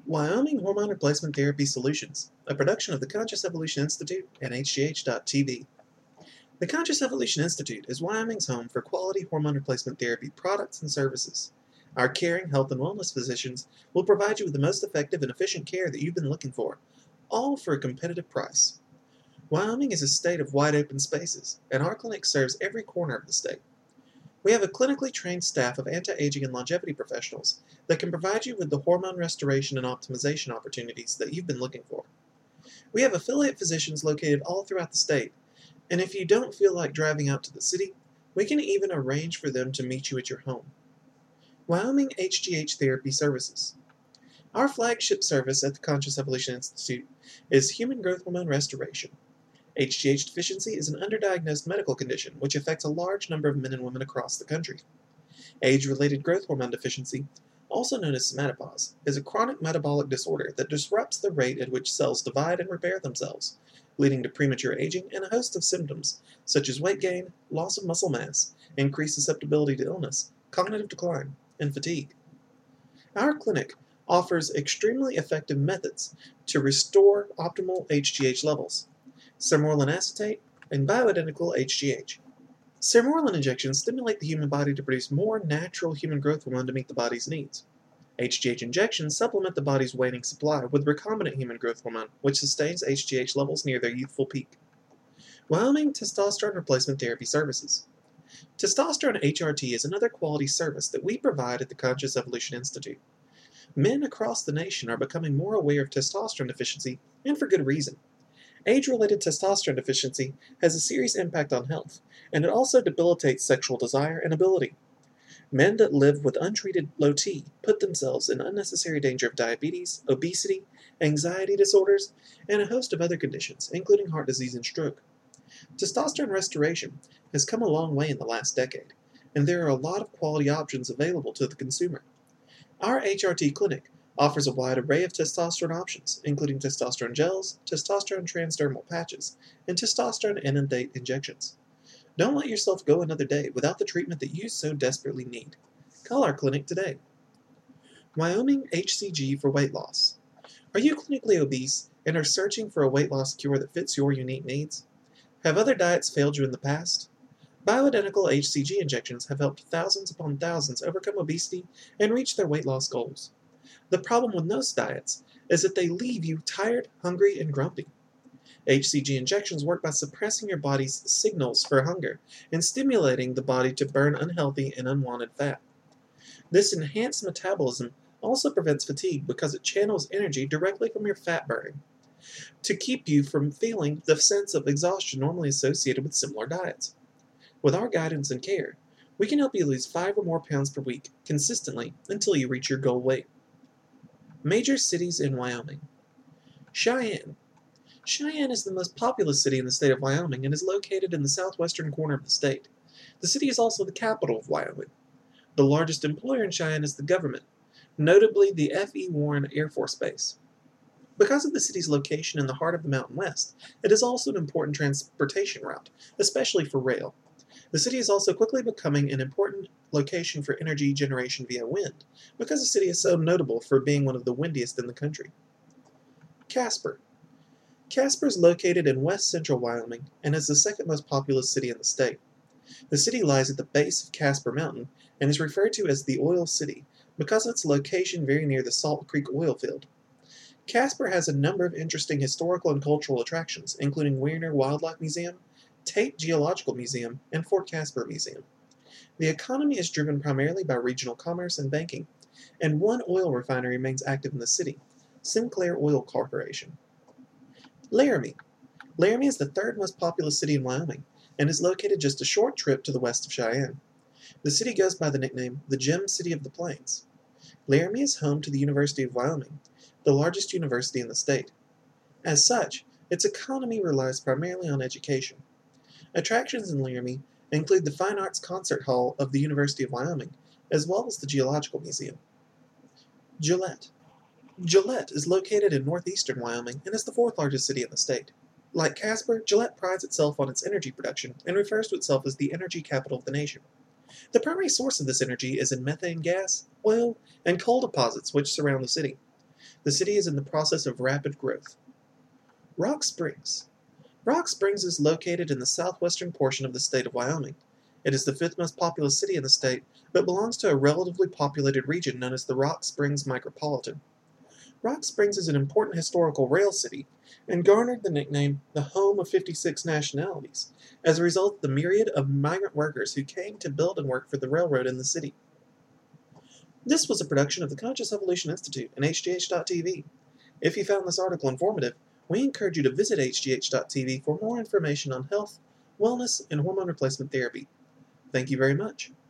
Wyoming Hormone Replacement Therapy Solutions, a production of the Conscious Evolution Institute and HGH.TV. The Conscious Evolution Institute is Wyoming's home for quality hormone replacement therapy products and services. Our caring health and wellness physicians will provide you with the most effective and efficient care that you've been looking for, all for a competitive price. Wyoming is a state of wide open spaces, and our clinic serves every corner of the state. We have a clinically trained staff of anti-aging and longevity professionals that can provide you with the hormone restoration and optimization opportunities that you've been looking for. We have affiliate physicians located all throughout the state, and if you don't feel like driving out to the city, we can even arrange for them to meet you at your home. Wyoming HGH Therapy Services. Our flagship service at the Conscious Evolution Institute is Human Growth Hormone Restoration. HGH deficiency is an underdiagnosed medical condition which affects a large number of men and women across the country. Age-related growth hormone deficiency, also known as somatopause, is a chronic metabolic disorder that disrupts the rate at which cells divide and repair themselves, leading to premature aging and a host of symptoms such as weight gain, loss of muscle mass, increased susceptibility to illness, cognitive decline, and fatigue. Our clinic offers extremely effective methods to restore optimal HGH levels: sermorelin acetate, and bioidentical HGH. Sermorelin injections stimulate the human body to produce more natural human growth hormone to meet the body's needs. HGH injections supplement the body's waning supply with recombinant human growth hormone, which sustains HGH levels near their youthful peak. Wyoming Testosterone Replacement Therapy Services. Testosterone HRT is another quality service that we provide at the Conscious Evolution Institute. Men across the nation are becoming more aware of testosterone deficiency, and for good reason. Age-related testosterone deficiency has a serious impact on health, and it also debilitates sexual desire and ability. Men that live with untreated low T put themselves in unnecessary danger of diabetes, obesity, anxiety disorders, and a host of other conditions, including heart disease and stroke. Testosterone restoration has come a long way in the last decade, and there are a lot of quality options available to the consumer. Our HRT clinic offers a wide array of testosterone options, including testosterone gels, testosterone transdermal patches, and testosterone enanthate injections. Don't let yourself go another day without the treatment that you so desperately need. Call our clinic today. Wyoming HCG for weight loss. Are you clinically obese and are searching for a weight loss cure that fits your unique needs? Have other diets failed you in the past? Bioidentical HCG injections have helped thousands upon thousands overcome obesity and reach their weight loss goals. The problem with most diets is that they leave you tired, hungry, and grumpy. HCG injections work by suppressing your body's signals for hunger and stimulating the body to burn unhealthy and unwanted fat. This enhanced metabolism also prevents fatigue because it channels energy directly from your fat burning to keep you from feeling the sense of exhaustion normally associated with similar diets. With our guidance and care, we can help you lose 5 or more pounds per week consistently until you reach your goal weight. Major cities in Wyoming. Cheyenne. Cheyenne is the most populous city in the state of Wyoming and is located in the southwestern corner of the state. The city is also the capital of Wyoming. The largest employer in Cheyenne is the government, notably the F.E. Warren Air Force Base. Because of the city's location in the heart of the Mountain West, it is also an important transportation route, especially for rail. The city is also quickly becoming an important location for energy generation via wind, because the city is so notable for being one of the windiest in the country. Casper. Casper is located in west-central Wyoming and is the second most populous city in the state. The city lies at the base of Casper Mountain and is referred to as the Oil City because of its location very near the Salt Creek oil field. Casper has a number of interesting historical and cultural attractions, including Weirner Wildlife Museum, Tate Geological Museum, and Fort Casper Museum. The economy is driven primarily by regional commerce and banking, and one oil refinery remains active in the city, Sinclair Oil Corporation. Laramie. Laramie is the third most populous city in Wyoming and is located just a short trip to the west of Cheyenne. The city goes by the nickname the Gem City of the Plains. Laramie is home to the University of Wyoming, the largest university in the state. As such, its economy relies primarily on education. Attractions in Laramie include the Fine Arts Concert Hall of the University of Wyoming, as well as the Geological Museum. Gillette. Gillette is located in northeastern Wyoming and is the fourth largest city in the state. Like Casper, Gillette prides itself on its energy production and refers to itself as the energy capital of the nation. The primary source of this energy is in methane gas, oil, and coal deposits which surround the city. The city is in the process of rapid growth. Rock Springs. Rock Springs is located in the southwestern portion of the state of Wyoming. It is the fifth most populous city in the state, but belongs to a relatively populated region known as the Rock Springs Micropolitan. Rock Springs is an important historical rail city and garnered the nickname the home of 56 nationalities as a result of the myriad of migrant workers who came to build and work for the railroad in the city. This was a production of the Conscious Evolution Institute and HGH.TV. If you found this article informative, we encourage you to visit HGH.TV for more information on health, wellness, and hormone replacement therapy. Thank you very much.